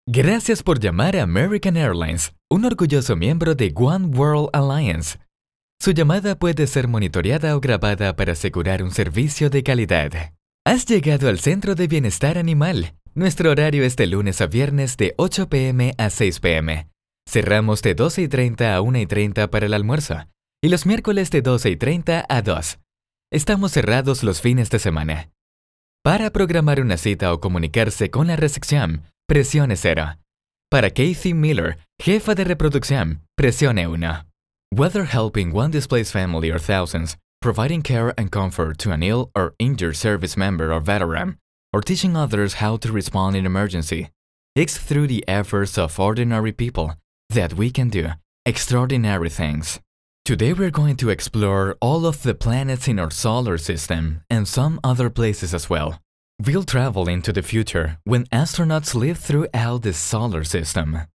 Gracias por llamar a American Airlines, un orgulloso miembro de One World Alliance. Su llamada puede ser monitoreada o grabada para asegurar un servicio de calidad. Has llegado al Centro de Bienestar Animal. Nuestro horario es de lunes a viernes de 8 p.m. a 6 p.m. Cerramos de 12:30 a 1:30 para el almuerzo y los miércoles de 12:30 a 2. Estamos cerrados los fines de semana. Para programar una cita o comunicarse con la recepción, presione 0. Para Kathy Miller, jefa de reproducción, presione 1. Whether helping one displaced family or thousands, providing care and comfort to an ill or injured service member or veteran, or teaching others how to respond in emergency, it's through the efforts of ordinary people that we can do extraordinary things. Today we're going to explore all of the planets in our solar system and some other places as well. We'll travel into the future when astronauts live throughout the solar system.